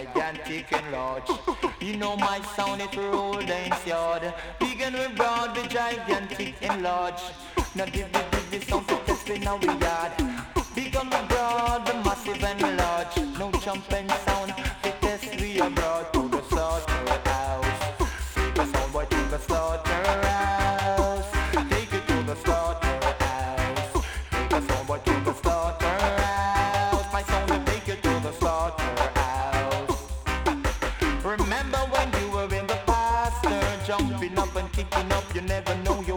gigantic and large. You know my sound, it roll dance yard. Big and we broad, we gigantic and large. Now the sound to test in our yard. Big and we broad, we massive and large. No jumping sound, the test we are brought to the slaughterhouse. Take a sound boy to the slaughterhouse. Take it to the slaughterhouse. Take a sound boy to the slaughterhouse. My sound will take you to the slaughterhouse. Remember when you were in the pasture, jumping up and kicking up, you never know you